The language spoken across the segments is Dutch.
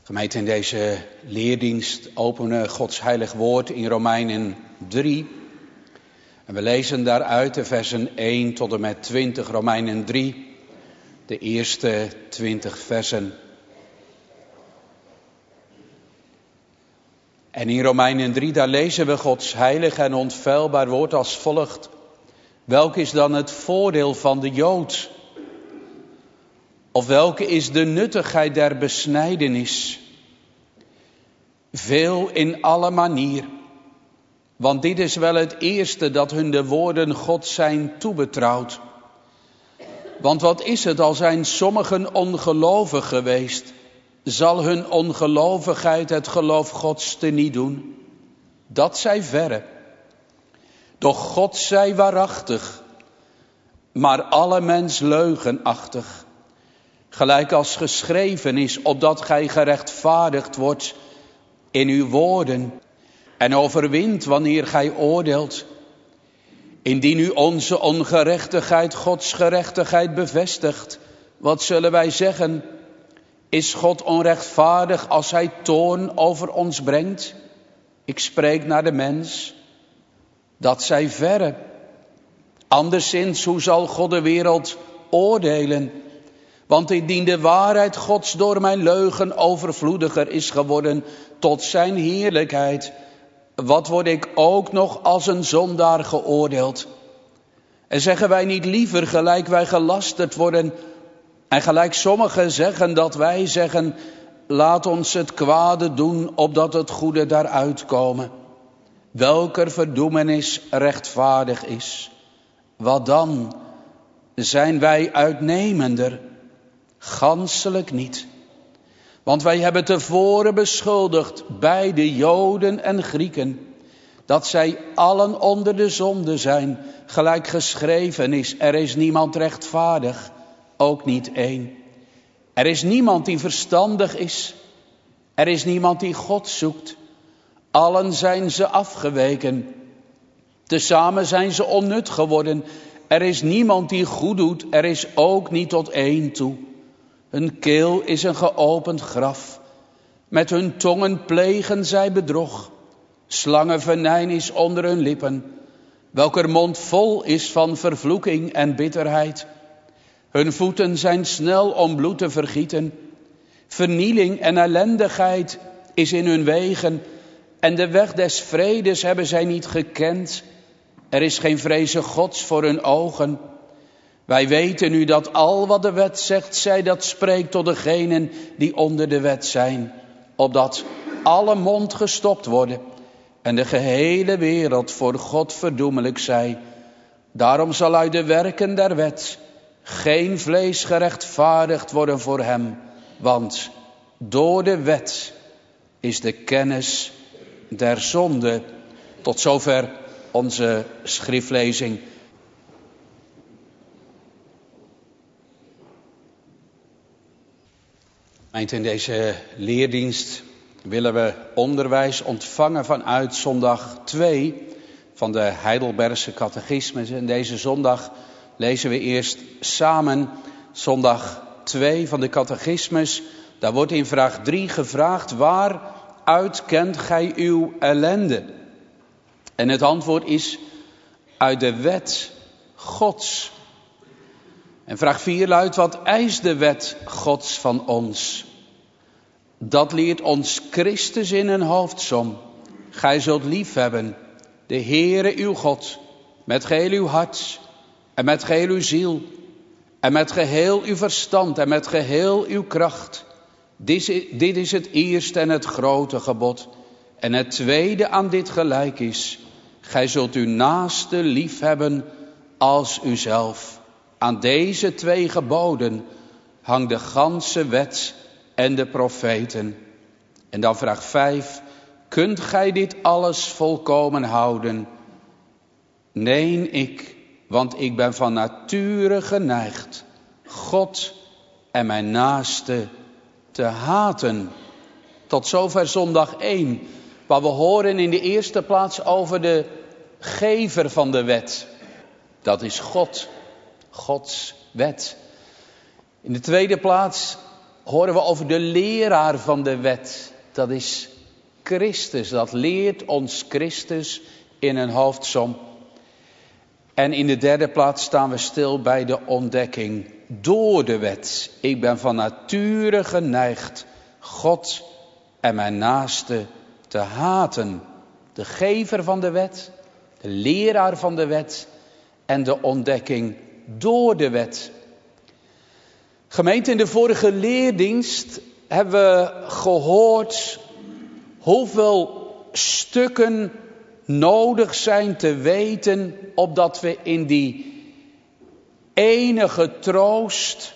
Gemeente, in deze leerdienst openen Gods heilig woord in Romeinen 3. En we lezen daaruit de versen 1 tot en met 20, Romeinen 3, de eerste 20 versen. En in Romeinen 3, daar lezen we Gods heilig en onfeilbaar woord als volgt. Welk is dan het voordeel van de Jood? Of welke is de nuttigheid der besnijdenis? Veel in alle manier. Want dit is wel het eerste dat hun de woorden Gods zijn toebetrouwd. Want wat is het al zijn sommigen ongelovig geweest? Zal hun ongelovigheid het geloof Gods teniet doen? Dat zij verre. Doch God zij waarachtig, maar alle mens leugenachtig. Gelijk als geschreven is, opdat gij gerechtvaardigd wordt in uw woorden en overwint wanneer gij oordeelt. Indien u onze ongerechtigheid Gods gerechtigheid bevestigt, wat zullen wij zeggen? Is God onrechtvaardig als hij toorn over ons brengt? Ik spreek naar de mens. Dat zij verre. Anderszins, hoe zal God de wereld oordelen? Want indien de waarheid Gods door mijn leugen overvloediger is geworden tot zijn heerlijkheid, wat word ik ook nog als een zondaar geoordeeld? En zeggen wij niet liever gelijk wij gelasterd worden, en gelijk sommigen zeggen dat wij zeggen, laat ons het kwade doen, opdat het goede daaruit komen. Welker verdoemenis rechtvaardig is. Wat dan? Zijn wij uitnemender? Ganselijk niet. Want wij hebben tevoren beschuldigd, beide Joden en Grieken, dat zij allen onder de zonde zijn, gelijk geschreven is, er is niemand rechtvaardig, ook niet één. Er is niemand die verstandig is, er is niemand die God zoekt. Allen zijn ze afgeweken, tezamen zijn ze onnut geworden. Er is niemand die goed doet, er is ook niet tot één toe. Hun keel is een geopend graf, met hun tongen plegen zij bedrog. Slangenvenijn is onder hun lippen, welker mond vol is van vervloeking en bitterheid. Hun voeten zijn snel om bloed te vergieten. Vernieling en ellendigheid is in hun wegen, en de weg des vredes hebben zij niet gekend. Er is geen vreze Gods voor hun ogen. Wij weten nu dat al wat de wet zegt, zij dat spreekt tot degenen die onder de wet zijn. Opdat alle mond gestopt worden en de gehele wereld voor God verdoemelijk zij. Daarom zal uit de werken der wet geen vlees gerechtvaardigd worden voor hem. Want door de wet is de kennis der zonde. Tot zover onze schriftlezing. In deze leerdienst willen we onderwijs ontvangen vanuit zondag 2 van de Heidelbergse catechismus. En deze zondag lezen we eerst samen zondag 2 van de catechismus. Daar wordt in vraag 3 gevraagd, waaruit kent gij uw ellende? En het antwoord is, uit de wet Gods. En vraag 4 luidt, wat eist de wet Gods van ons? Dat leert ons Christus in een hoofdsom. Gij zult liefhebben de Heere uw God met geheel uw hart en met geheel uw ziel en met geheel uw verstand en met geheel uw kracht. Dit is het eerste en het grote gebod. En het tweede aan dit gelijk is, gij zult uw naaste liefhebben als uzelf. Aan deze 2 geboden hangt de ganse wet en de profeten. En dan vraag 5. Kunt gij dit alles volkomen houden? Nee, ik, want ik ben van nature geneigd God en mijn naaste te haten. Tot zover zondag 1, waar we horen in de eerste plaats over de gever van de wet. Dat is God, Gods wet. In de tweede plaats horen we over de leraar van de wet. Dat is Christus. Dat leert ons Christus in een hoofdsom. En in de derde plaats staan we stil bij de ontdekking door de wet. Ik ben van nature geneigd God en mijn naaste te haten. De gever van de wet, de leraar van de wet en de ontdekking door de wet. Gemeente, in de vorige leerdienst hebben we gehoord hoeveel stukken nodig zijn te weten, opdat we in die enige troost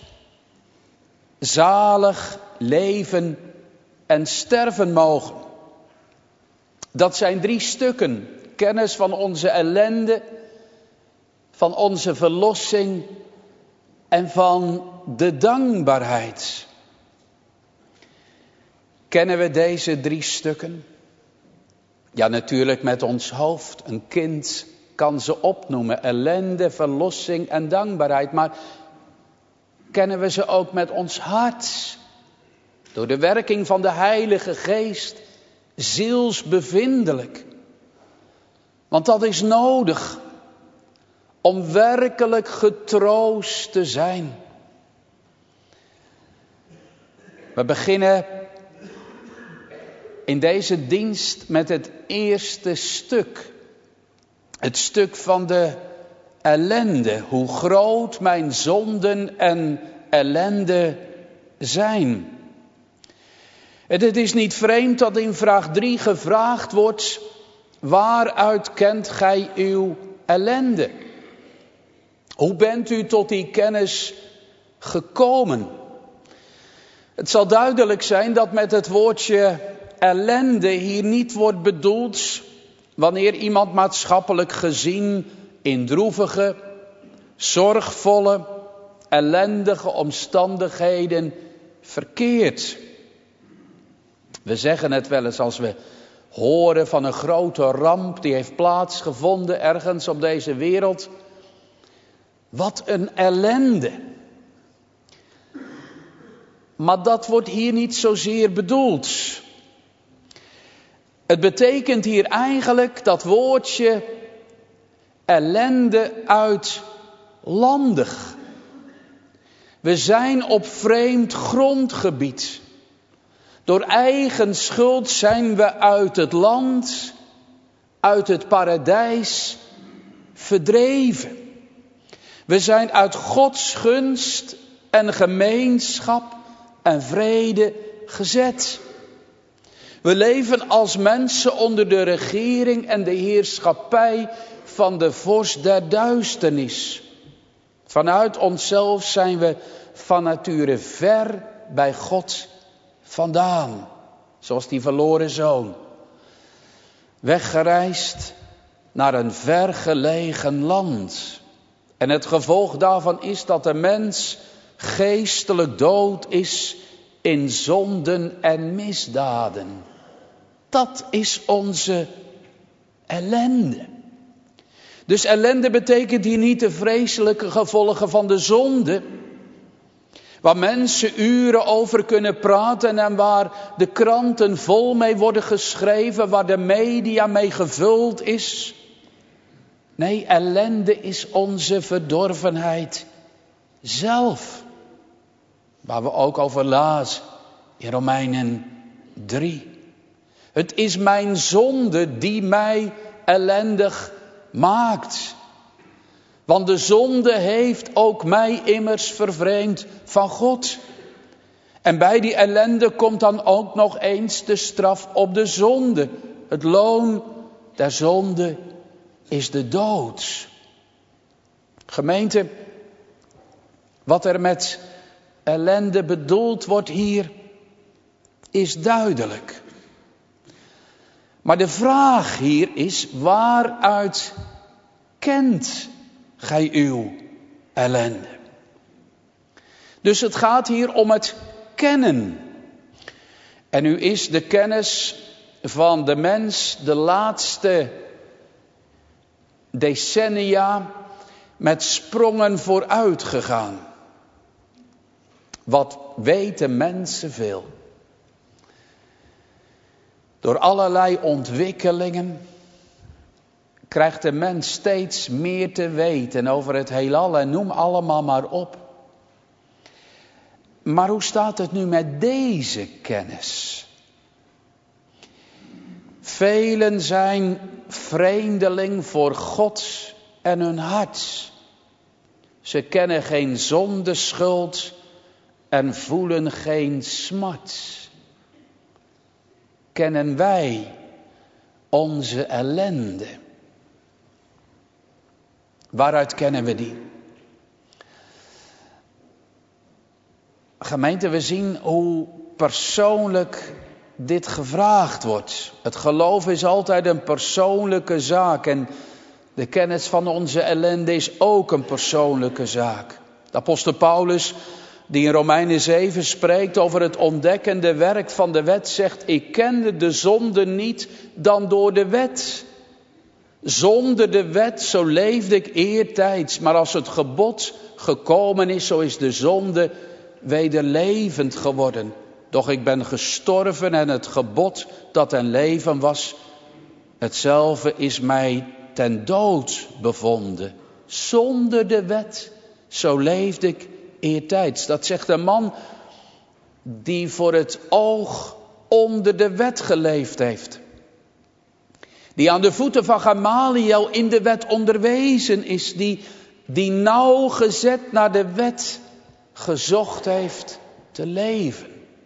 zalig leven en sterven mogen. Dat zijn 3 stukken. Kennis van onze ellende, van onze verlossing en van de dankbaarheid. Kennen we deze 3 stukken? Ja, natuurlijk met ons hoofd. Een kind kan ze opnoemen. Ellende, verlossing en dankbaarheid. Maar kennen we ze ook met ons hart? Door de werking van de Heilige Geest. Zielsbevindelijk. Want dat is nodig. Om werkelijk getroost te zijn. We beginnen in deze dienst met het eerste stuk. Het stuk van de ellende. Hoe groot mijn zonden en ellende zijn. En het is niet vreemd dat in vraag 3 gevraagd wordt: waaruit kent gij uw ellende? Hoe bent u tot die kennis gekomen? Het zal duidelijk zijn dat met het woordje ellende hier niet wordt bedoeld wanneer iemand maatschappelijk gezien in droevige, zorgvolle, ellendige omstandigheden verkeert. We zeggen het wel eens als we horen van een grote ramp die heeft plaatsgevonden ergens op deze wereld. Wat een ellende. Maar dat wordt hier niet zozeer bedoeld. Het betekent hier eigenlijk dat woordje ellende uitlandig. We zijn op vreemd grondgebied. Door eigen schuld zijn we uit het land, uit het paradijs verdreven. We zijn uit Gods gunst en gemeenschap en vrede gezet. We leven als mensen onder de regering en de heerschappij van de vorst der duisternis. Vanuit onszelf zijn we van nature ver bij God vandaan. Zoals die verloren zoon. Weggereisd naar een vergelegen land. En het gevolg daarvan is dat de mens geestelijk dood is in zonden en misdaden. Dat is onze ellende. Dus ellende betekent hier niet de vreselijke gevolgen van de zonde, waar mensen uren over kunnen praten en waar de kranten vol mee worden geschreven, waar de media mee gevuld is. Nee, ellende is onze verdorvenheid zelf. Waar we ook over lazen in Romeinen 3. Het is mijn zonde die mij ellendig maakt. Want de zonde heeft ook mij immers vervreemd van God. En bij die ellende komt dan ook nog eens de straf op de zonde. Het loon der zonde is de dood. Gemeente, wat er met ellende bedoeld wordt hier, is duidelijk. Maar de vraag hier is: waaruit kent gij uw ellende? Dus het gaat hier om het kennen. En nu is de kennis van de mens de laatste decennia met sprongen vooruit gegaan. Wat weten mensen veel? Door allerlei ontwikkelingen krijgt de mens steeds meer te weten over het heelal en noem allemaal maar op. Maar hoe staat het nu met deze kennis? Velen zijn vreemdeling voor God en hun hart. Ze kennen geen zondeschuld en voelen geen smart. Kennen wij onze ellende? Waaruit kennen we die? Gemeente, we zien hoe persoonlijk dit gevraagd wordt. Het geloof is altijd een persoonlijke zaak en de kennis van onze ellende is ook een persoonlijke zaak. De apostel Paulus, die in Romeinen 7 spreekt over het ontdekkende werk van de wet, zegt: ik kende de zonde niet dan door de wet. Zonder de wet, zo leefde ik eertijds, maar als het gebod gekomen is, zo is de zonde weder levend geworden. Doch ik ben gestorven en het gebod dat een leven was, hetzelfde is mij ten dood bevonden. Zonder de wet, zo leefde ik eertijds. Dat zegt een man die voor het oog onder de wet geleefd heeft. Die aan de voeten van Gamaliel in de wet onderwezen is. Die nauwgezet naar de wet gezocht heeft te leven.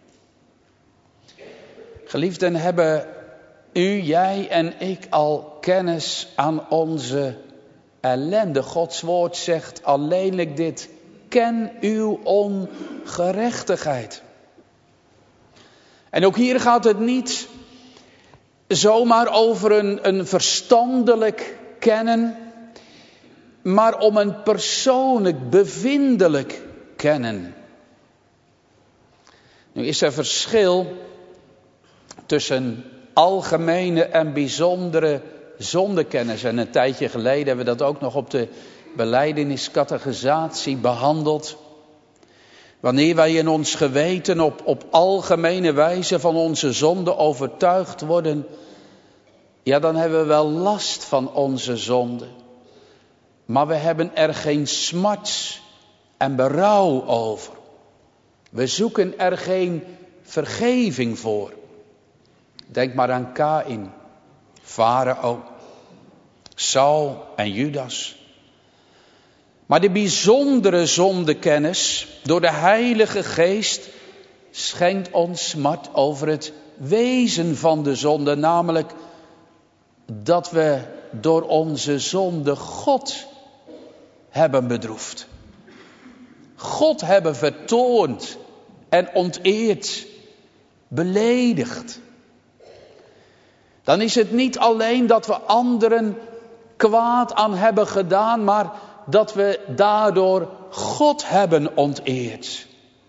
Geliefden, hebben u, jij en ik al kennis aan onze ellende? Gods woord zegt alleenlijk dit: ken uw ongerechtigheid. En ook hier gaat het niet zomaar over een verstandelijk kennen, maar om een persoonlijk, bevindelijk kennen. Nu is er verschil tussen algemene en bijzondere zondekennis. En een tijdje geleden hebben we dat ook nog op de belijdeniscatechisatie behandeld. Wanneer wij in ons geweten op algemene wijze van onze zonde overtuigd worden, ja, dan hebben we wel last van onze zonde. Maar we hebben er geen smart en berouw over. We zoeken er geen vergeving voor. Denk maar aan Kaïn, Farao, Saul en Judas. Maar de bijzondere zondekennis door de Heilige Geest schenkt ons smart over het wezen van de zonde. Namelijk dat we door onze zonde God hebben bedroefd. God hebben vertoornd en onteerd, beledigd. Dan is het niet alleen dat we anderen kwaad aan hebben gedaan, maar dat we daardoor God hebben onteerd.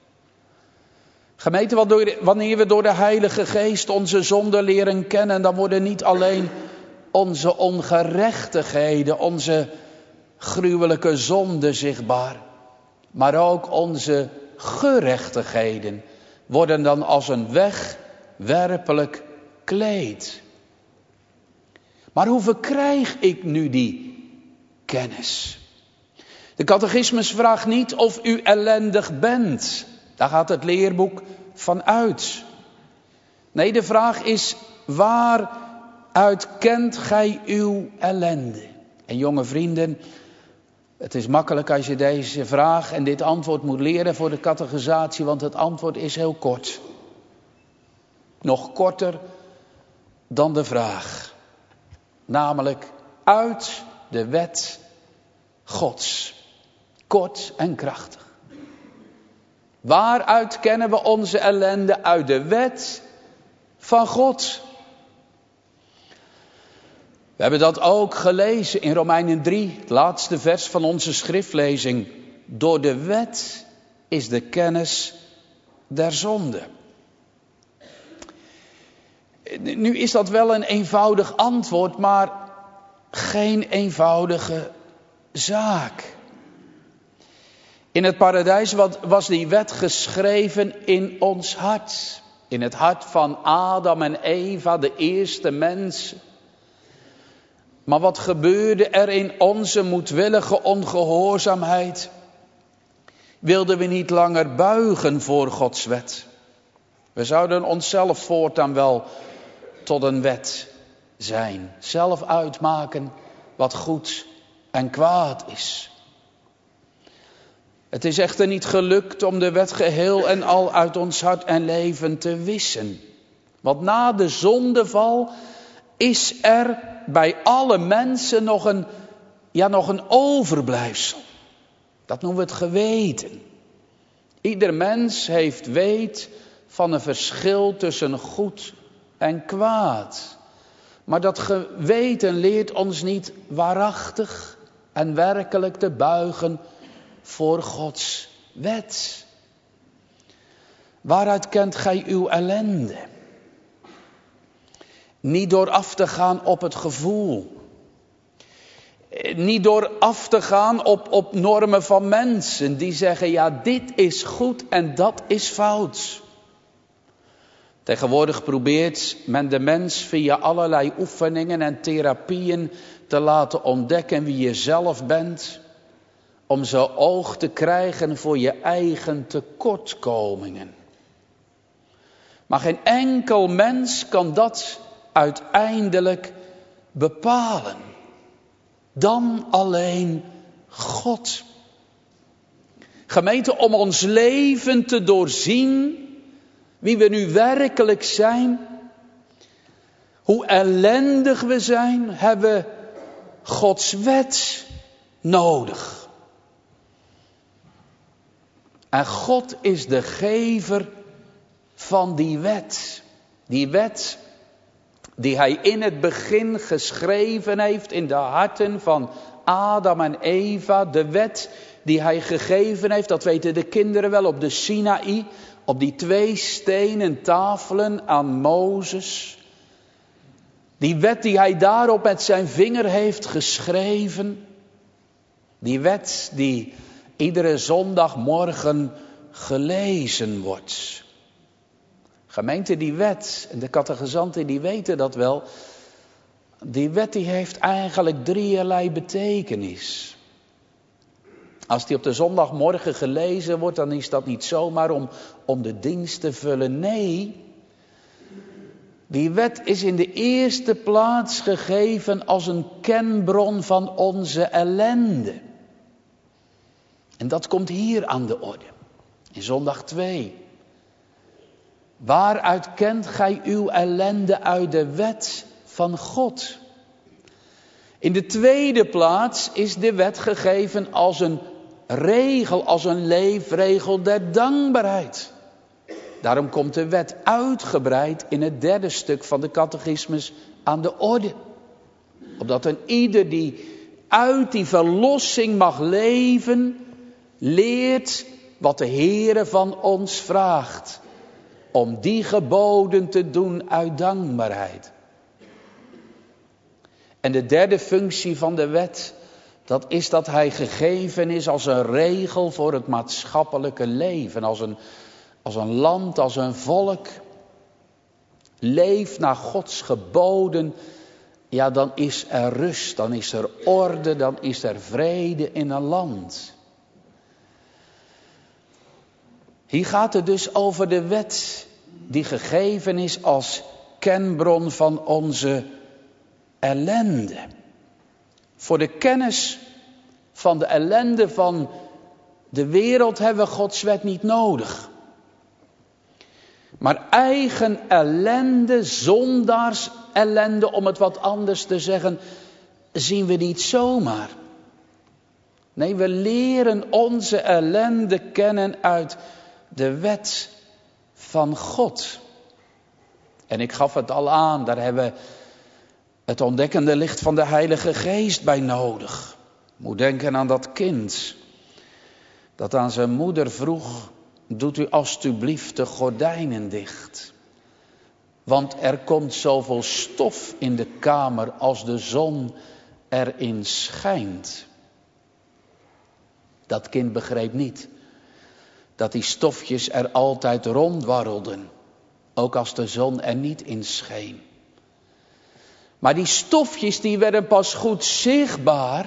Gemeente, wanneer we door de Heilige Geest onze zonde leren kennen, dan worden niet alleen onze ongerechtigheden, onze gruwelijke zonden zichtbaar, maar ook onze gerechtigheden worden dan als een wegwerpelijk kleed. Maar hoe verkrijg ik nu die kennis? De catechismus vraagt niet of u ellendig bent. Daar gaat het leerboek van uit. Nee, de vraag is: waaruit kent gij uw ellende? En jonge vrienden, het is makkelijk als je deze vraag en dit antwoord moet leren voor de catechisatie, want het antwoord is heel kort. Nog korter dan de vraag. Namelijk uit de wet Gods. Kort en krachtig. Waaruit kennen we onze ellende? Uit de wet van God. We hebben dat ook gelezen in Romeinen 3, het laatste vers van onze schriftlezing. Door de wet is de kennis der zonde. Nu is dat wel een eenvoudig antwoord, maar geen eenvoudige zaak. In het paradijs was die wet geschreven in ons hart. In het hart van Adam en Eva, de eerste mensen. Maar wat gebeurde er in onze moedwillige ongehoorzaamheid? Wilden we niet langer buigen voor Gods wet? We zouden onszelf voortaan wel tot een wet zijn. Zelf uitmaken wat goed en kwaad is. Het is echter niet gelukt om de wet geheel en al uit ons hart en leven te wissen. Want na de zondeval is er bij alle mensen nog een overblijfsel. Dat noemen we het geweten. Ieder mens heeft weet van een verschil tussen goed en kwaad. Maar dat geweten leert ons niet waarachtig en werkelijk te buigen voor Gods wet. Waaruit kent gij uw ellende? Niet door af te gaan op het gevoel. Niet door af te gaan op normen van mensen die zeggen, ja, dit is goed en dat is fout. Tegenwoordig probeert men de mens via allerlei oefeningen en therapieën te laten ontdekken wie je zelf bent, om zo oog te krijgen voor je eigen tekortkomingen. Maar geen enkel mens kan dat uiteindelijk bepalen. Dan alleen God. Gemeente, om ons leven te doorzien, wie we nu werkelijk zijn, hoe ellendig we zijn, hebben we Gods wet nodig. En God is de gever van die wet. Die wet die hij in het begin geschreven heeft in de harten van Adam en Eva. De wet die hij gegeven heeft, dat weten de kinderen wel, op de Sinaï. Op die 2 stenen tafelen aan Mozes. Die wet die hij daarop met zijn vinger heeft geschreven. Die wet die iedere zondagmorgen gelezen wordt. Gemeente, die wet, en de catechizanten die weten dat wel. Die wet die heeft eigenlijk 3 betekenis. Als die op de zondagmorgen gelezen wordt, dan is dat niet zomaar om de dienst te vullen. Nee, die wet is in de eerste plaats gegeven als een kenbron van onze ellende. En dat komt hier aan de orde, in zondag 2. Waaruit kent gij uw ellende? Uit de wet van God. In de tweede plaats is de wet gegeven als een regel, als een leefregel der dankbaarheid. Daarom komt de wet uitgebreid in het 3e stuk van de catechismus aan de orde. Opdat een ieder die uit die verlossing mag leven, leert wat de Heere van ons vraagt. Om die geboden te doen uit dankbaarheid. En de 3e functie van de wet, dat is dat hij gegeven is als een regel voor het maatschappelijke leven. Als een land, als een volk. Leef naar Gods geboden. Ja, dan is er rust, dan is er orde, dan is er vrede in een land. Hier gaat het dus over de wet die gegeven is als kenbron van onze ellende. Voor de kennis van de ellende van de wereld hebben we Gods wet niet nodig. Maar eigen ellende, zondaars ellende, om het wat anders te zeggen, zien we niet zomaar. Nee, we leren onze ellende kennen uit de wet van God. En ik gaf het al aan, daar hebben we het ontdekkende licht van de Heilige Geest bij nodig. Moet denken aan dat kind dat aan zijn moeder vroeg: doet u alstublieft de gordijnen dicht. Want er komt zoveel stof in de kamer als de zon erin schijnt. Dat kind begreep niet dat die stofjes er altijd rondwarrelden. Ook als de zon er niet in scheen. Maar die stofjes die werden pas goed zichtbaar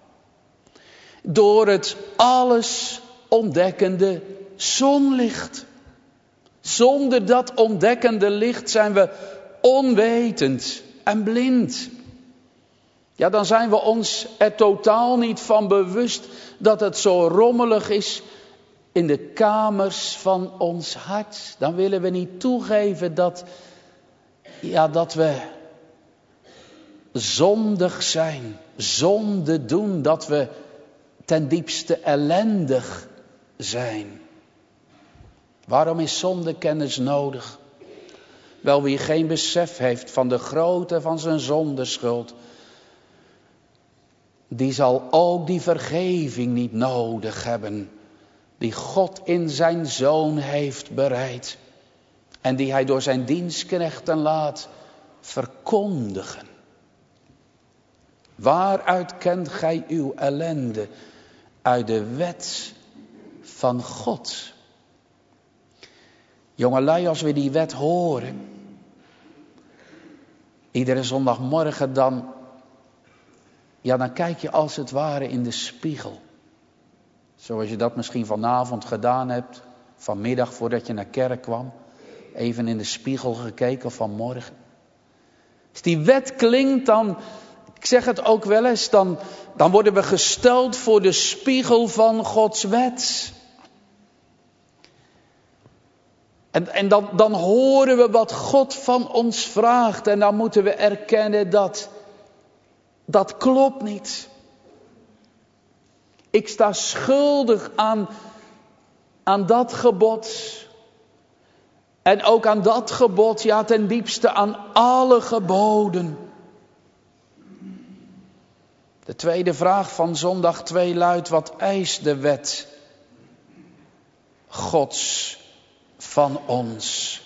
door het alles ontdekkende zonlicht. Zonder dat ontdekkende licht zijn we onwetend en blind. Ja, dan zijn we ons er totaal niet van bewust dat het zo rommelig is in de kamers van ons hart. Dan willen we niet toegeven dat we zondig zijn, zonde doen, dat we ten diepste ellendig zijn. Waarom is zondekennis nodig? Wel, wie geen besef heeft van de grootte van zijn zondeschuld, die zal ook die vergeving niet nodig hebben, die God in zijn Zoon heeft bereid en die hij door zijn dienstknechten laat verkondigen. Waaruit kent gij uw ellende? Uit de wet van God. Jongelui, als we die wet horen, iedere zondagmorgen dan kijk je als het ware in de spiegel. Zoals je dat misschien vanavond gedaan hebt, vanmiddag voordat je naar kerk kwam. Even in de spiegel gekeken vanmorgen. Als die wet klinkt, dan, ik zeg het ook wel eens, dan worden we gesteld voor de spiegel van Gods wet. En dan horen we wat God van ons vraagt. En dan moeten we erkennen dat klopt niet. Ik sta schuldig aan dat gebod. En ook aan dat gebod, ja, ten diepste aan alle geboden. De tweede vraag van zondag 2 luidt: wat eist de wet Gods van ons?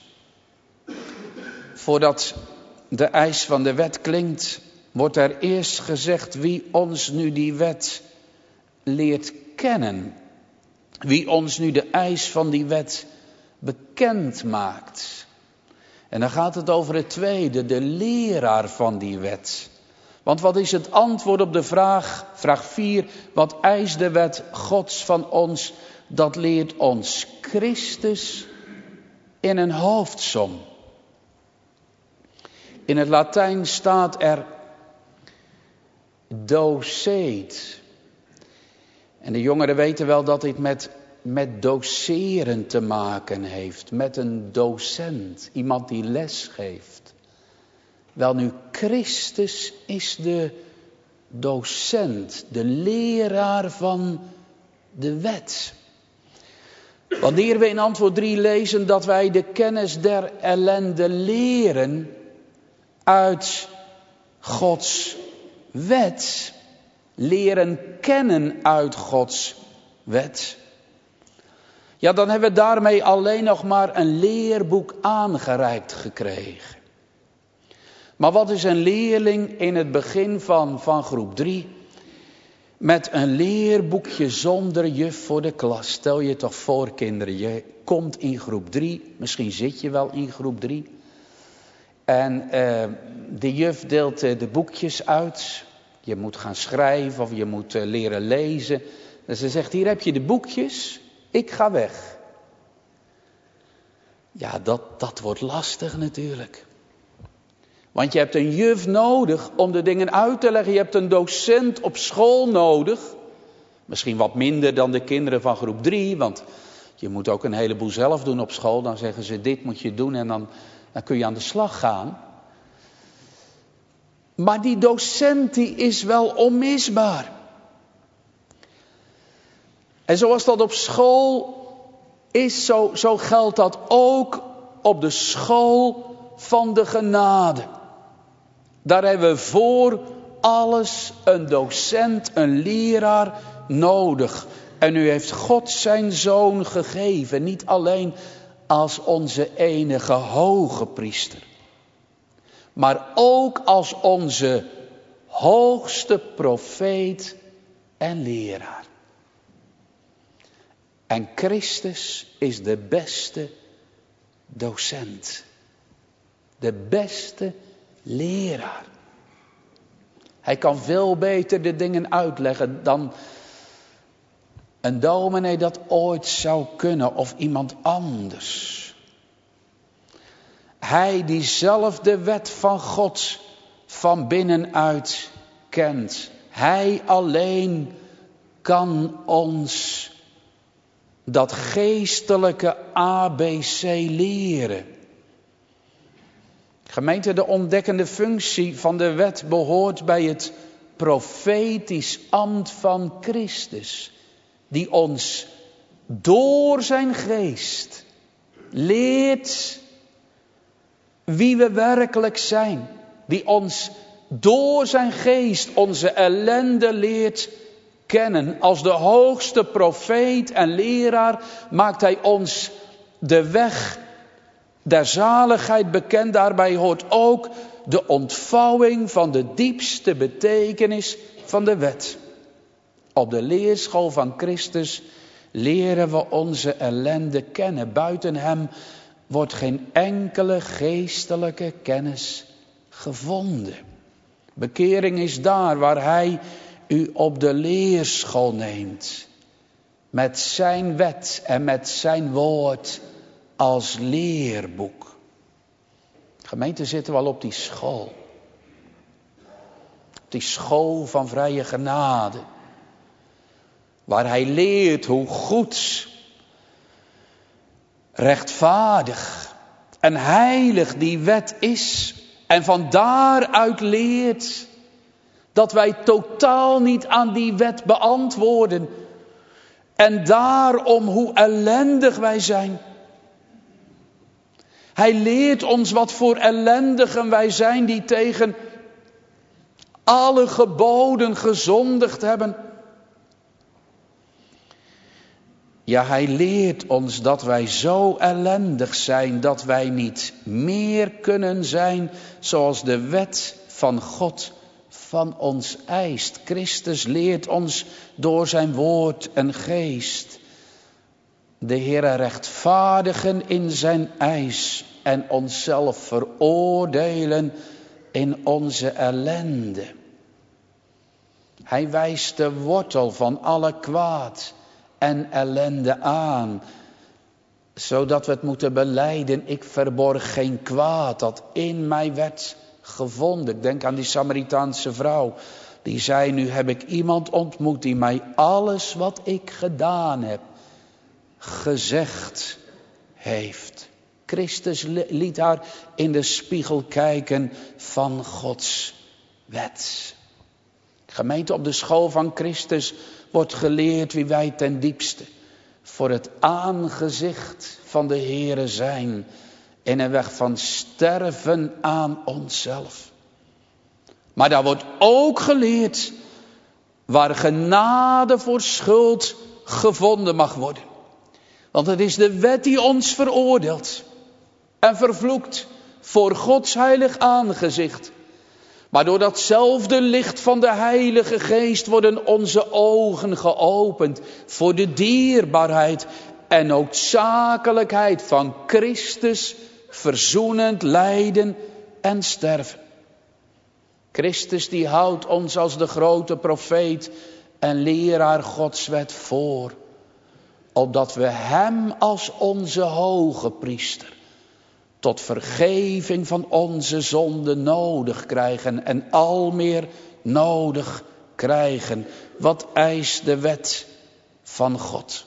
Voordat de eis van de wet klinkt, wordt er eerst gezegd wie ons nu die wet leert kennen. Wie ons nu de eis van die wet bekend maakt. En dan gaat het over het tweede, de leraar van die wet. Want wat is het antwoord op de vraag 4, wat eist de wet Gods van ons? Dat leert ons Christus in een hoofdsom. In het Latijn staat er docet. En de jongeren weten wel dat dit met doceren te maken heeft. Met een docent, iemand die les geeft. Welnu, Christus is de docent, de leraar van de wet. Wanneer we in antwoord 3 lezen dat wij de kennis der ellende leren uit Gods wet, leren kennen uit Gods wet, ja, dan hebben we daarmee alleen nog maar een leerboek aangereikt gekregen. Maar wat is een leerling in het begin van groep 3 met een leerboekje zonder juf voor de klas? Stel je toch voor, kinderen, je komt in groep 3, misschien zit je wel in groep 3. En de juf deelt de boekjes uit. Je moet gaan schrijven of je moet leren lezen. En ze zegt, hier heb je de boekjes, ik ga weg. Ja, dat wordt lastig natuurlijk. Want je hebt een juf nodig om de dingen uit te leggen. Je hebt een docent op school nodig. Misschien wat minder dan de kinderen van groep 3. Want je moet ook een heleboel zelf doen op school. Dan zeggen ze, dit moet je doen en dan kun je aan de slag gaan. Maar die docent die is wel onmisbaar. En zoals dat op school is, zo geldt dat ook op de school van de genade. Daar hebben we voor alles een docent, een leraar nodig. En u heeft God zijn Zoon gegeven, niet alleen als onze enige hoge priester, maar ook als onze hoogste profeet en leraar. En Christus is de beste docent. De beste leraar. Hij kan veel beter de dingen uitleggen dan een dominee dat ooit zou kunnen of iemand anders. Hij die zelf de wet van God van binnenuit kent. Hij alleen kan ons dat geestelijke ABC leren. Gemeente, de ontdekkende functie van de wet behoort bij het profetisch ambt van Christus. Die ons door zijn geest leert wie we werkelijk zijn. Die ons door zijn geest onze ellende leert kennen. Als de hoogste profeet en leraar maakt hij ons de weg der zaligheid bekend. Daarbij hoort ook de ontvouwing van de diepste betekenis van de wet. Op de leerschool van Christus leren we onze ellende kennen. Buiten hem wordt geen enkele geestelijke kennis gevonden. Bekering is daar waar hij u op de leerschool neemt. Met zijn wet en met zijn woord als leerboek. Gemeente, zitten we al op die school. Op die school van vrije genade. Waar hij leert hoe goed, rechtvaardig en heilig die wet is. En van daaruit leert dat wij totaal niet aan die wet beantwoorden. En daarom hoe ellendig wij zijn. Hij leert ons wat voor ellendigen wij zijn die tegen alle geboden gezondigd hebben. Ja, hij leert ons dat wij zo ellendig zijn dat wij niet meer kunnen zijn zoals de wet van God van ons eist. Christus leert ons door zijn woord en geest de Heere rechtvaardigen in zijn eis en onszelf veroordelen in onze ellende. Hij wijst de wortel van alle kwaad en ellende aan, zodat we het moeten belijden. Ik verborg geen kwaad dat in mij werd gevonden. Ik denk aan die Samaritaanse vrouw. Die zei, nu heb ik iemand ontmoet die mij alles wat ik gedaan heb gezegd heeft. Christus liet haar in de spiegel kijken van Gods wet. Gemeente, op de school van Christus wordt geleerd wie wij ten diepste voor het aangezicht van de Heere zijn. In een weg van sterven aan onszelf. Maar daar wordt ook geleerd waar genade voor schuld gevonden mag worden. Want het is de wet die ons veroordeelt en vervloekt voor Gods heilig aangezicht. Maar door datzelfde licht van de Heilige Geest worden onze ogen geopend voor de dierbaarheid en noodzakelijkheid van Christus verzoenend lijden en sterven. Christus die houdt ons als de grote profeet en leraar Gods wet voor, opdat we hem als onze hoge priester tot vergeving van onze zonden nodig krijgen en al meer nodig krijgen. Wat eist de wet van God?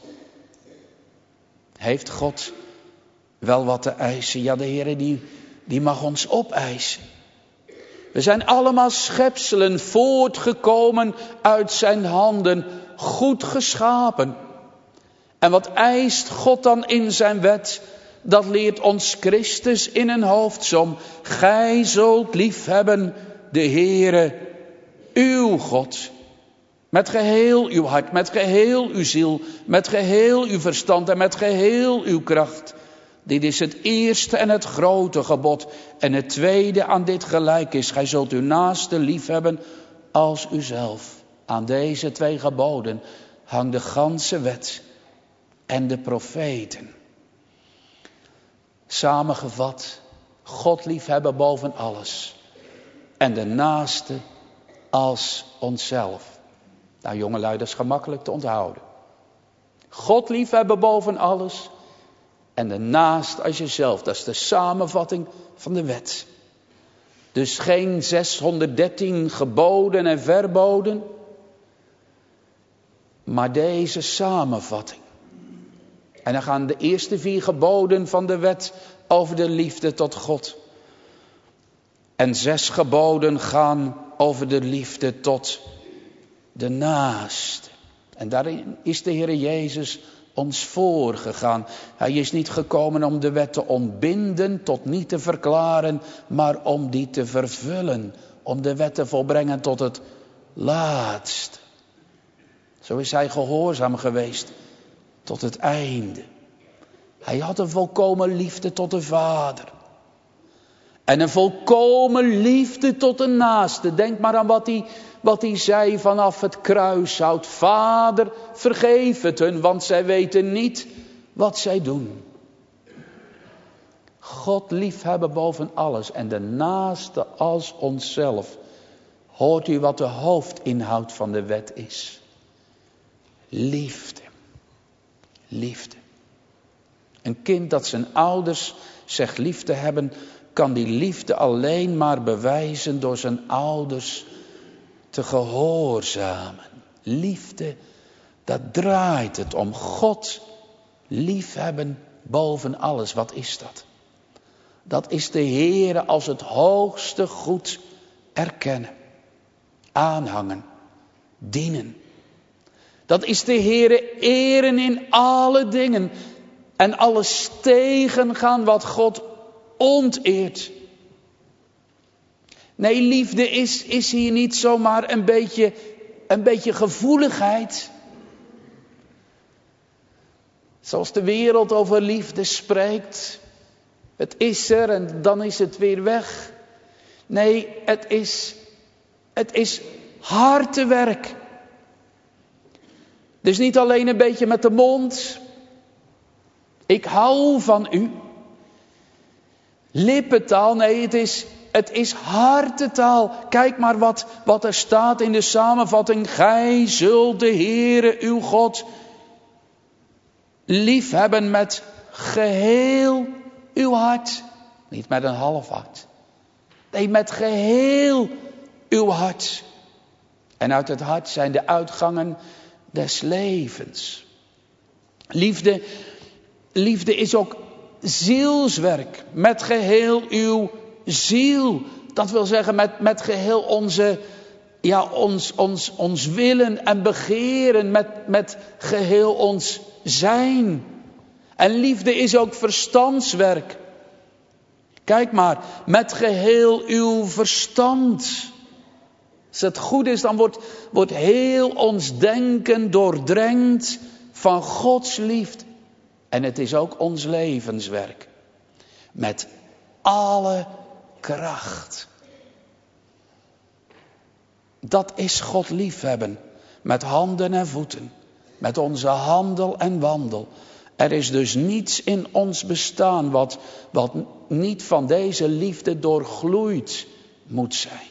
Heeft God wel wat te eisen? Ja, de Heer die mag ons opeisen. We zijn allemaal schepselen voortgekomen uit zijn handen, goed geschapen. En wat eist God dan in zijn wet? Dat leert ons Christus in een hoofdsom. Gij zult liefhebben de Heere, uw God. Met geheel uw hart, met geheel uw ziel, met geheel uw verstand en met geheel uw kracht. Dit is het eerste en het grote gebod. En het tweede aan dit gelijk is, gij zult uw naaste liefhebben als uzelf. Aan deze 2 geboden hangt de ganse wet en de profeten. Samengevat, God liefhebben boven alles. En de naaste als onszelf. Nou jongelui, dat is gemakkelijk te onthouden. God liefhebben boven alles. En de naast als jezelf. Dat is de samenvatting van de wet. Dus geen 613 geboden en verboden. Maar deze samenvatting. En dan gaan de eerste 4 geboden van de wet over de liefde tot God. En 6 geboden gaan over de liefde tot de naaste. En daarin is de Heer Jezus ons voorgegaan. Hij is niet gekomen om de wet te ontbinden, tot niet te verklaren, maar om die te vervullen. Om de wet te volbrengen tot het laatste. Zo is hij gehoorzaam geweest tot het einde. Hij had een volkomen liefde tot de Vader. En een volkomen liefde tot de naaste. Denk maar aan wat hij zei vanaf het kruishout. Vader, vergeef het hun, want zij weten niet wat zij doen. God liefhebben boven alles en de naaste als onszelf. Hoort u wat de hoofdinhoud van de wet is? Liefde. Liefde. Een kind dat zijn ouders zegt lief te hebben, kan die liefde alleen maar bewijzen door zijn ouders te gehoorzamen. Liefde, daar draait het om. God liefhebben boven alles. Wat is dat? Dat is de Heere als het hoogste goed erkennen. Aanhangen. Dienen. Dat is de Heere eren in alle dingen. En alles tegengaan wat God onteert. Nee, liefde is hier niet zomaar een beetje gevoeligheid. Zoals de wereld over liefde spreekt. Het is er en dan is het weer weg. Nee, het is hartewerk. Dus niet alleen een beetje met de mond. Ik hou van u. Lippentaal, nee, het is hartetaal. Kijk maar wat er staat in de samenvatting. Gij zult de Heere uw God liefhebben met geheel uw hart. Niet met een half hart. Nee, met geheel uw hart. En uit het hart zijn de uitgangen des levens. Liefde is ook zielswerk. Met geheel uw ziel. Dat wil zeggen met geheel ons willen en begeren. Met geheel ons zijn. En liefde is ook verstandswerk. Kijk maar, met geheel uw verstand. Als het goed is, dan wordt heel ons denken doordrenkt van Gods liefde. En het is ook ons levenswerk. Met alle kracht. Dat is God liefhebben. Met handen en voeten. Met onze handel en wandel. Er is dus niets in ons bestaan wat niet van deze liefde doorgloeid moet zijn.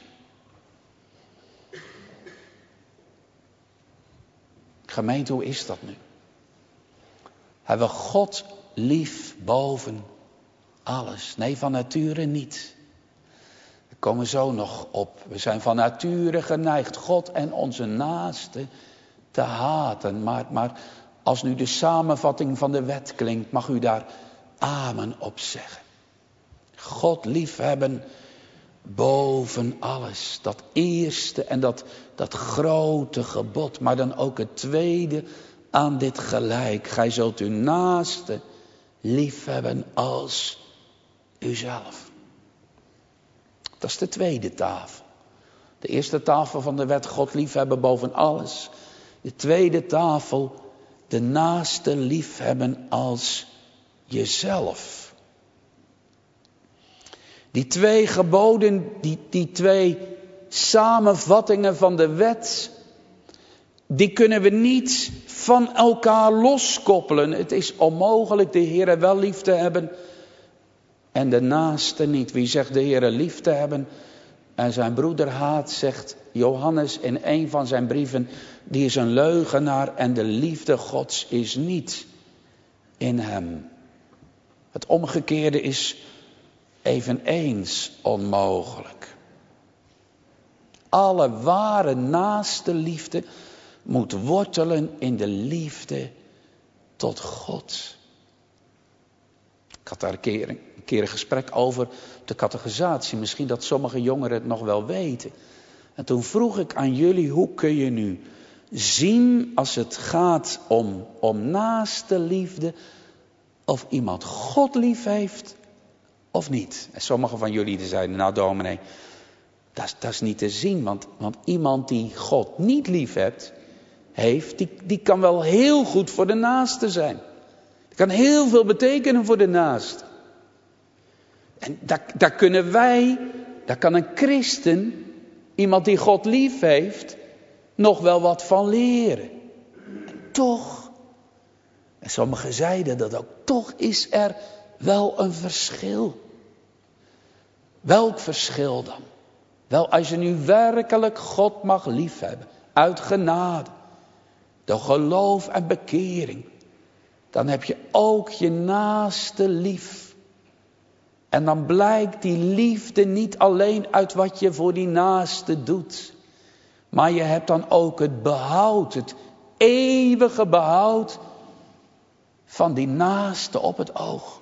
Gemeente, hoe is dat nu? Hebben we God lief boven alles? Nee, van nature niet. We komen zo nog op. We zijn van nature geneigd God en onze naaste te haten. Maar als nu de samenvatting van de wet klinkt, mag u daar amen op zeggen. God liefhebben boven alles. Dat eerste en dat grote gebod. Maar dan ook het tweede aan dit gelijk. Gij zult uw naaste liefhebben als uzelf. Dat is de tweede tafel. De eerste tafel van de wet, God liefhebben boven alles. De tweede tafel, de naaste liefhebben als jezelf. Die twee geboden, die twee samenvattingen van de wet, Die kunnen we niet van elkaar loskoppelen. Het is onmogelijk de Heere wel lief te hebben en de naaste niet. Wie zegt de Heere lief te hebben en zijn broeder haat, zegt Johannes in een van zijn brieven, die is een leugenaar en de liefde Gods is niet in hem. Het omgekeerde is eveneens onmogelijk. Alle ware naaste liefde moet wortelen in de liefde tot God. Ik had daar een keer een gesprek over de catechisatie. Misschien dat sommige jongeren het nog wel weten. En toen vroeg ik aan jullie, hoe kun je nu zien als het gaat om naaste liefde, of iemand God lief heeft of niet? En sommige van jullie zeiden, nou dominee, dat is niet te zien. Want iemand die God niet lief heeft, die kan wel heel goed voor de naaste zijn. Die kan heel veel betekenen voor de naaste. En daar kan een christen, iemand die God lief heeft, nog wel wat van leren. En toch, en sommigen zeiden dat ook, toch is er wel een verschil. Welk verschil dan? Wel, als je nu werkelijk God mag liefhebben, uit genade, door geloof en bekering, dan heb je ook je naaste lief. En dan blijkt die liefde niet alleen uit wat je voor die naaste doet, maar je hebt dan ook het behoud, het eeuwige behoud van die naaste op het oog.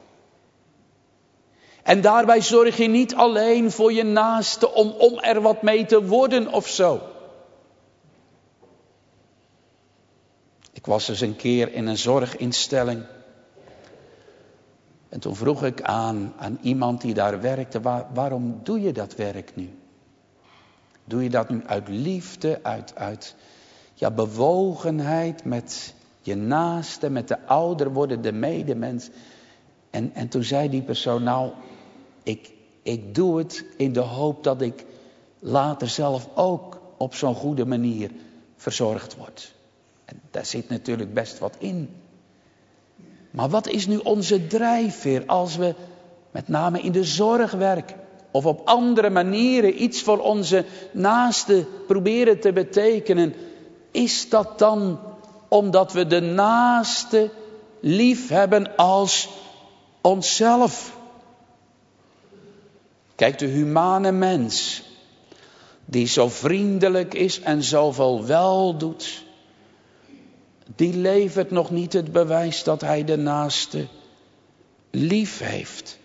En daarbij zorg je niet alleen voor je naaste om er wat mee te worden of zo. Ik was eens een keer in een zorginstelling. En toen vroeg ik aan iemand die daar werkte, waarom doe je dat werk nu? Doe je dat nu uit liefde, uit bewogenheid met je naaste, met de ouder wordende medemens? En toen zei die persoon, nou, ik doe het in de hoop dat ik later zelf ook op zo'n goede manier verzorgd word. En daar zit natuurlijk best wat in. Maar wat is nu onze drijfveer als we met name in de zorg werken? Of op andere manieren iets voor onze naaste proberen te betekenen? Is dat dan omdat we de naaste lief hebben als onszelf? Kijk, de humane mens, die zo vriendelijk is en zoveel wel doet, die levert nog niet het bewijs dat hij de naaste lief heeft.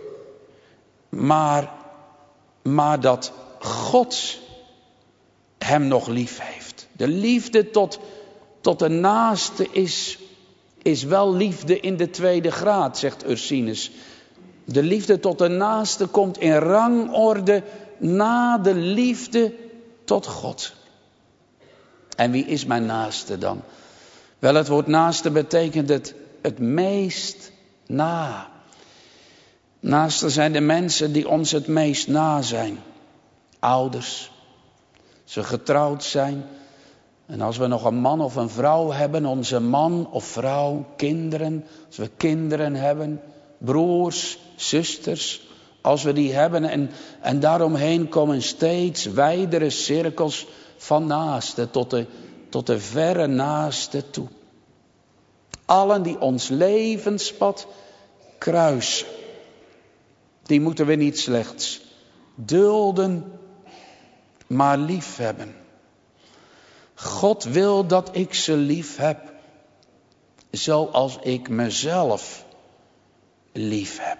Maar dat God hem nog lief heeft. De liefde tot de naaste is wel liefde in de tweede graad, zegt Ursinus. De liefde tot de naaste komt in rangorde na de liefde tot God. En wie is mijn naaste dan? Wel, het woord naaste betekent het meest na. Naasten zijn de mensen die ons het meest na zijn. Ouders, ze getrouwd zijn. En als we nog een man of een vrouw hebben, onze man of vrouw, kinderen. Als we kinderen hebben, broers, zusters. Als we die hebben en daaromheen komen steeds wijdere cirkels van naasten tot de verre naaste toe. Allen die ons levenspad kruisen. Die moeten we niet slechts dulden, maar lief hebben. God wil dat ik ze lief heb, zoals ik mezelf lief heb.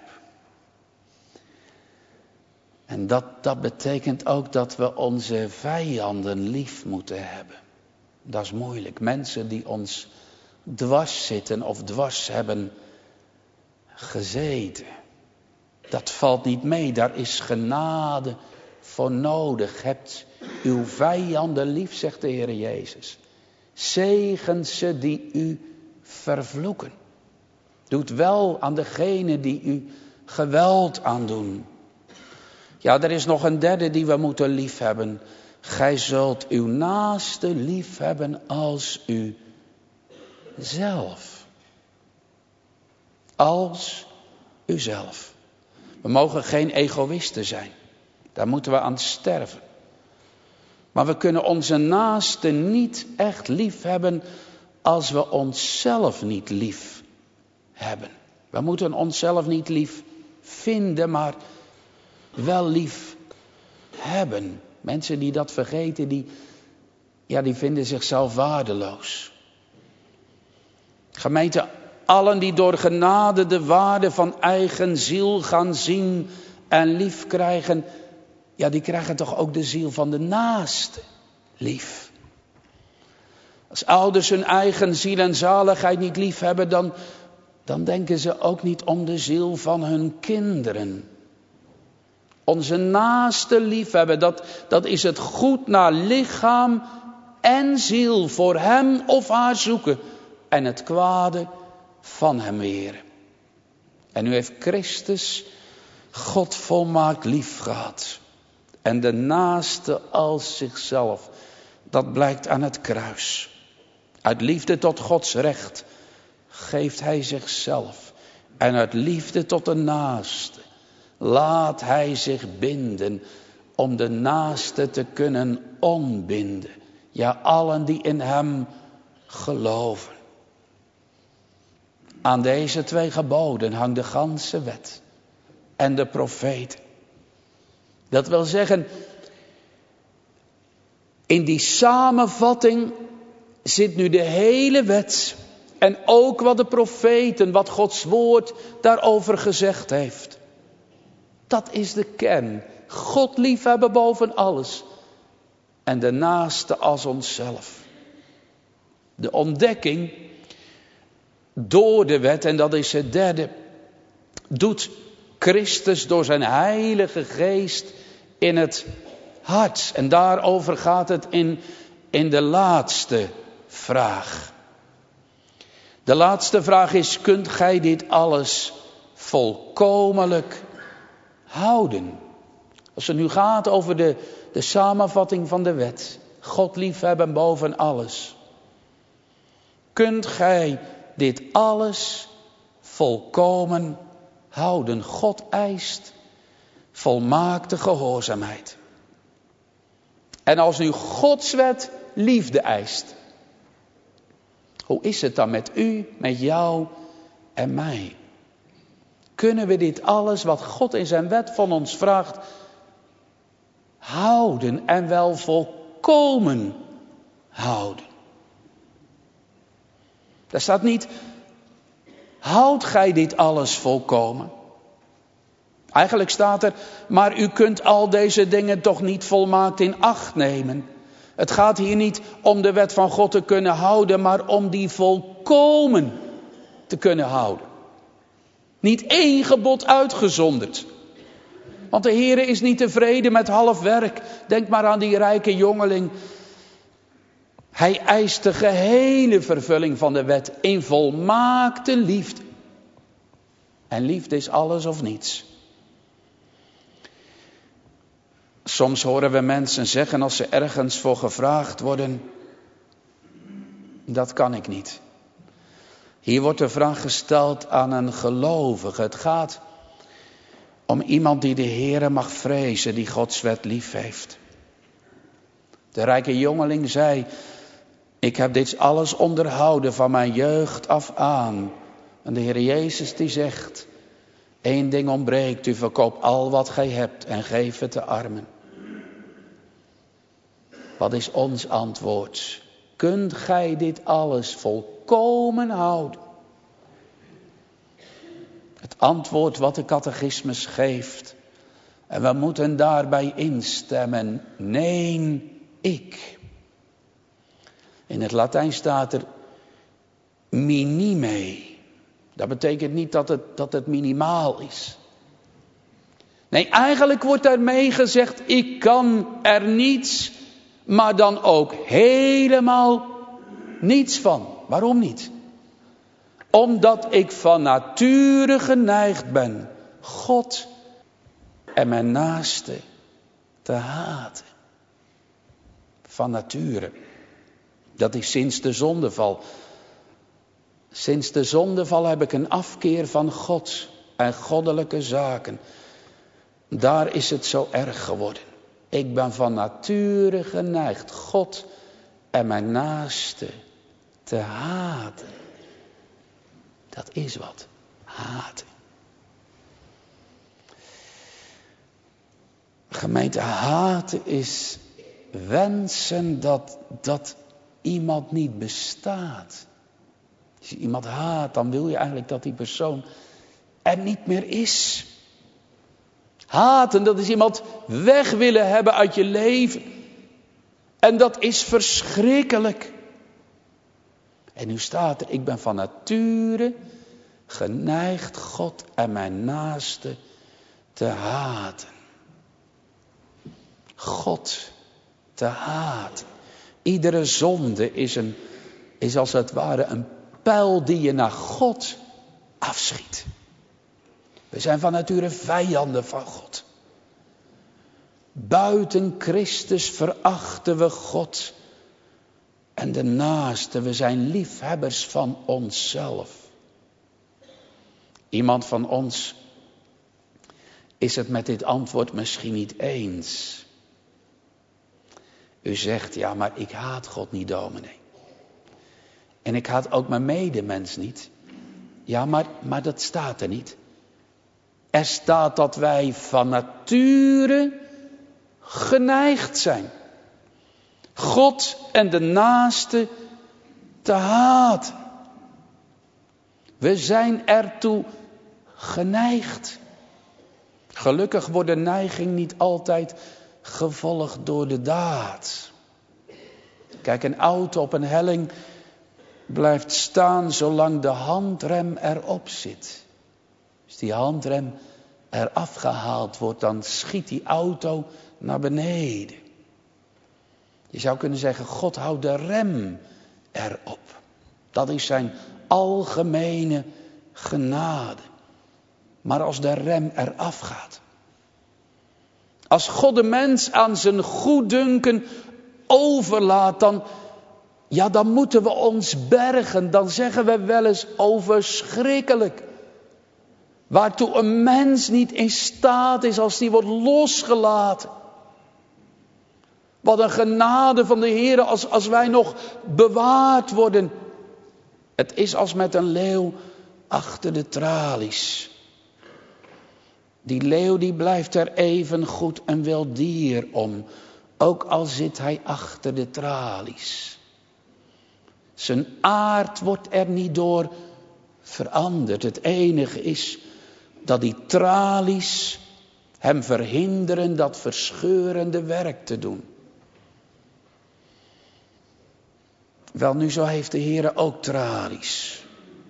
En dat betekent ook dat we onze vijanden lief moeten hebben. Dat is moeilijk. Mensen die ons dwars zitten of dwars hebben gezeten. Dat valt niet mee, daar is genade voor nodig. Hebt uw vijanden lief, zegt de Heer Jezus. Zegen ze die u vervloeken. Doet wel aan degene die u geweld aandoen. Ja, er is nog een derde die we moeten lief hebben. gij zult uw naaste lief hebben als uzelf. Als uzelf. We mogen geen egoïsten zijn. Daar moeten we aan sterven. Maar we kunnen onze naaste niet echt lief hebben als we onszelf niet lief hebben. We moeten onszelf niet lief vinden, maar wel lief hebben. Mensen die dat vergeten, die vinden zichzelf waardeloos. Gemeente, allen die door genade de waarde van eigen ziel gaan zien en lief krijgen, die krijgen toch ook de ziel van de naaste lief. Als ouders hun eigen ziel en zaligheid niet lief hebben, dan denken ze ook niet om de ziel van hun kinderen. Onze naaste liefhebben, dat is het goed naar lichaam en ziel voor hem of haar zoeken en het kwade van hem weren. En nu heeft Christus God volmaakt lief gehad. En de naaste als zichzelf. Dat blijkt aan het kruis. Uit liefde tot Gods recht geeft hij zichzelf. En uit liefde tot de naaste laat hij zich binden om de naaste te kunnen ontbinden. Ja, allen die in hem geloven. Aan deze 2 geboden hangt de ganse wet en de profeten. Dat wil zeggen, in die samenvatting zit nu de hele wet en ook wat de profeten, wat Gods woord daarover gezegd heeft. Dat is de kern. God liefhebben boven alles en de naaste als onszelf. De ontdekking door de wet, en dat is het derde, doet Christus door zijn heilige geest in het hart. En daarover gaat het in de laatste vraag. De laatste vraag is, kunt gij dit alles volkomenlijk houden? Als het nu gaat over de samenvatting van de wet. God liefhebben boven alles. Kunt gij dit alles volkomen houden? God eist volmaakte gehoorzaamheid. En als nu Gods wet liefde eist, hoe is het dan met u, met jou en mij? Kunnen we dit alles wat God in zijn wet van ons vraagt houden en wel volkomen houden? Daar staat niet, houdt gij dit alles volkomen? Eigenlijk staat er, maar u kunt al deze dingen toch niet volmaakt in acht nemen. Het gaat hier niet om de wet van God te kunnen houden, maar om die volkomen te kunnen houden. Niet één gebod uitgezonderd. Want de Heere is niet tevreden met half werk. Denk maar aan die rijke jongeling. Hij eist de gehele vervulling van de wet in volmaakte liefde. En liefde is alles of niets. Soms horen we mensen zeggen als ze ergens voor gevraagd worden, dat kan ik niet. Hier wordt de vraag gesteld aan een gelovige. Het gaat om iemand die de Heere mag vrezen, die Gods wet lief heeft. De rijke jongeling zei, ik heb dit alles onderhouden van mijn jeugd af aan. En de Heer Jezus die zegt, 1 ding ontbreekt, u verkoopt al wat gij hebt en geef het de armen. Wat is ons antwoord? Kunt gij dit alles volkomen houden? Het antwoord wat de catechismus geeft. En we moeten daarbij instemmen. Nee, ik. In het Latijn staat er minime. Dat betekent niet dat het minimaal is. Nee, eigenlijk wordt daarmee gezegd, ik kan er niets, maar dan ook helemaal niets van. Waarom niet? Omdat ik van nature geneigd ben God en mijn naaste te haten. van nature. Dat is sinds de zondeval. Sinds de zondeval heb ik een afkeer van God en goddelijke zaken. Daar is het zo erg geworden. Ik ben van nature geneigd God en mijn naaste te haten. Dat is wat. Haten. Gemeente, haten is wensen dat iemand niet bestaat. Als je iemand haat, dan wil je eigenlijk dat die persoon er niet meer is. Haten, dat is iemand weg willen hebben uit je leven. En dat is verschrikkelijk. En nu staat er, ik ben van nature geneigd God en mijn naaste te haten. God te haten. Iedere zonde is als het ware een pijl die je naar God afschiet. We zijn van nature vijanden van God. Buiten Christus verachten we God en de naaste. We zijn liefhebbers van onszelf. Iemand van ons is het met dit antwoord misschien niet eens. U zegt, ja, maar ik haat God niet, dominee. En ik haat ook mijn medemens niet. Ja, maar dat staat er niet. Er staat dat wij van nature geneigd zijn God en de naaste te haten. We zijn ertoe geneigd. Gelukkig wordt de neiging niet altijd gevolgd door de daad. Kijk, een auto op een helling blijft staan zolang de handrem erop zit. Als die handrem eraf gehaald wordt, dan schiet die auto naar beneden. Je zou kunnen zeggen, God houdt de rem erop. Dat is zijn algemene genade. Maar als de rem eraf gaat, als God de mens aan zijn goeddunken overlaat, dan moeten we ons bergen. Dan zeggen we wel eens verschrikkelijk. Waartoe een mens niet in staat is als die wordt losgelaten. Wat een genade van de Heer als wij nog bewaard worden. Het is als met een leeuw achter de tralies. Die leeuw die blijft er even goed een wild dier om. Ook al zit hij achter de tralies. Zijn aard wordt er niet door veranderd. Het enige is dat die tralies hem verhinderen dat verscheurende werk te doen. Wel, nu zo heeft de Heer ook tralies.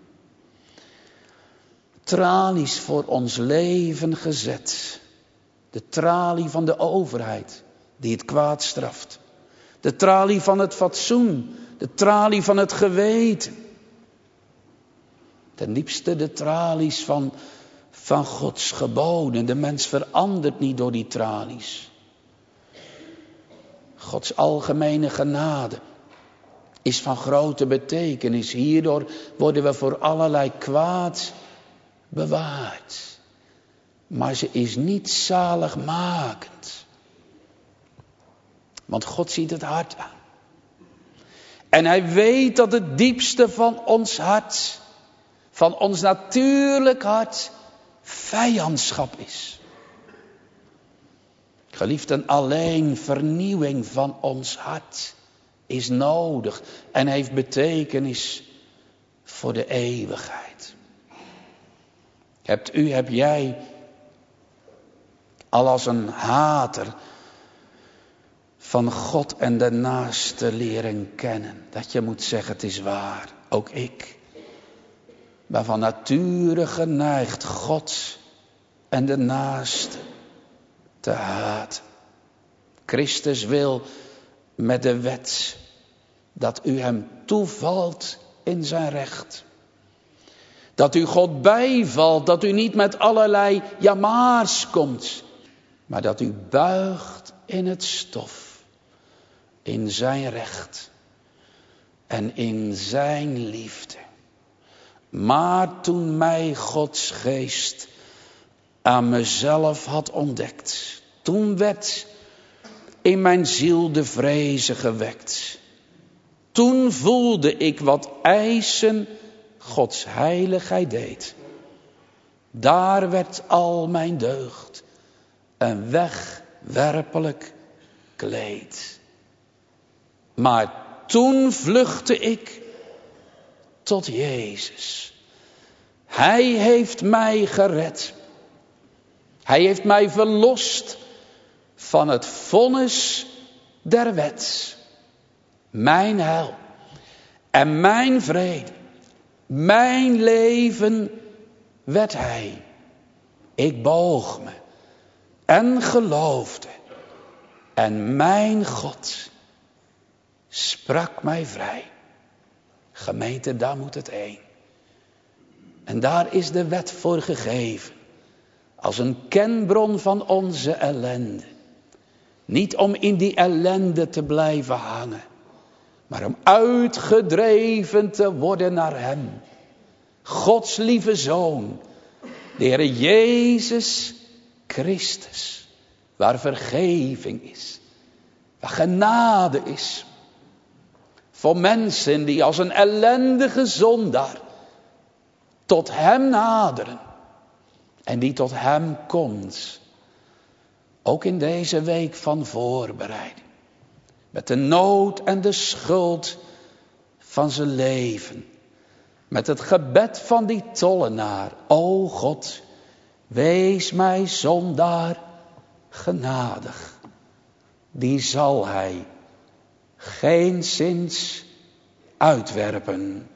Tralies voor ons leven gezet. De tralie van de overheid die het kwaad straft. De tralie van het fatsoen. De tralie van het geweten. Ten diepste de tralies van Gods geboden. De mens verandert niet door die tralies. Gods algemene genade is van grote betekenis. Hierdoor worden we voor allerlei kwaad bewaard. Maar ze is niet zaligmakend. Want God ziet het hart aan. En hij weet dat het diepste van ons hart, van ons natuurlijk hart, vijandschap is. Geliefden, alleen vernieuwing van ons hart is nodig en heeft betekenis voor de eeuwigheid. Heb jij al als een hater van God en de naaste leren kennen? Dat je moet zeggen, het is waar, ook ik ben van nature geneigd God en de naaste te haten. Christus wil met de wet dat u hem toevalt in zijn recht. Dat u God bijvalt, dat u niet met allerlei jamaars komt, maar dat u buigt in het stof. in zijn recht en in zijn liefde. Maar toen mij Gods geest aan mezelf had ontdekt, toen werd in mijn ziel de vreze gewekt. Toen voelde ik wat eisen Gods heiligheid deed. Daar werd al mijn deugd een wegwerpelijk kleed. Maar toen vluchtte ik tot Jezus. Hij heeft mij gered. Hij heeft mij verlost van het vonnis der wet. Mijn heil en mijn vrede, mijn leven werd hij. Ik boog me en geloofde. En mijn God sprak mij vrij. Gemeente, daar moet het heen. En daar is de wet voor gegeven. Als een kenbron van onze ellende. Niet om in die ellende te blijven hangen. Maar om uitgedreven te worden naar hem. Gods lieve Zoon. De Heer Jezus Christus. Waar vergeving is. Waar genade is. Voor mensen die als een ellendige zondaar tot hem naderen. En die tot hem komt. Ook in deze week van voorbereiding. Met de nood en de schuld van zijn leven. Met het gebed van die tollenaar. O God, wees mij zondaar genadig. Die zal hij geenszins uitwerpen.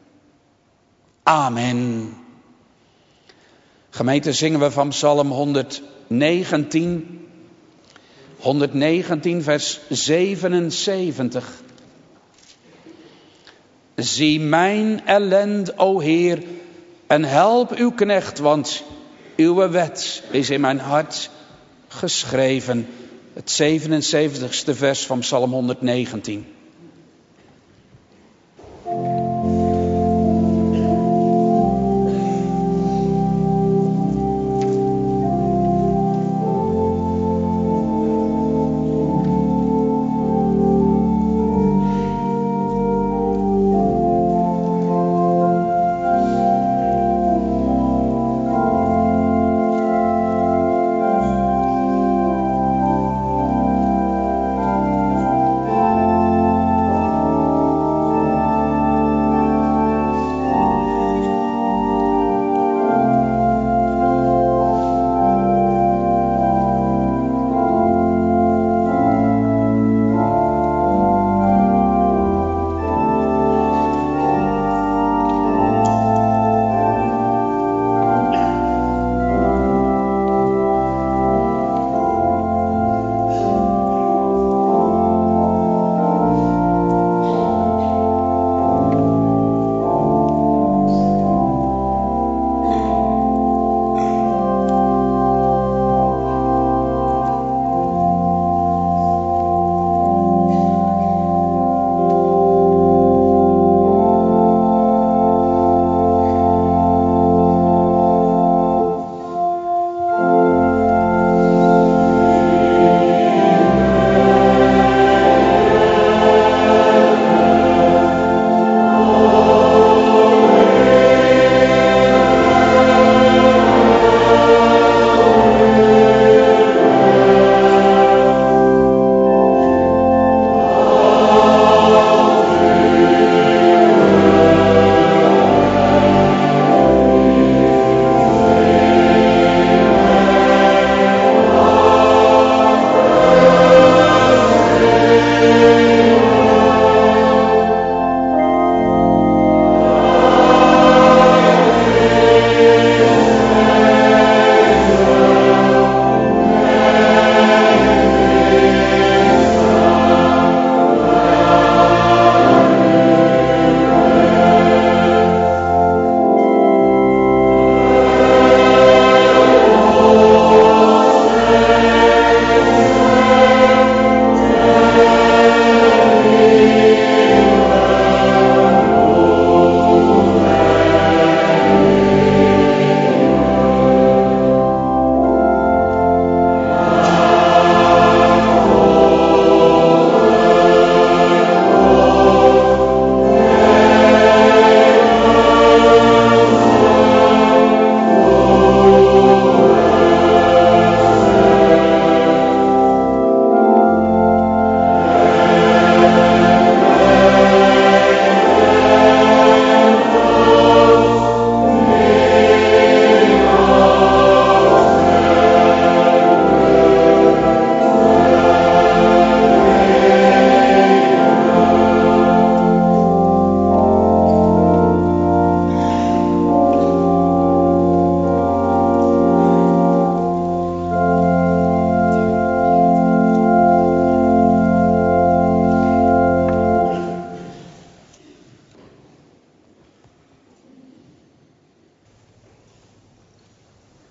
Amen. Gemeente, zingen we van Psalm 119. 119 vers 77. Zie mijn ellend, o Heer, en help uw knecht, want uw wet is in mijn hart geschreven. Het 77ste vers van Psalm 119.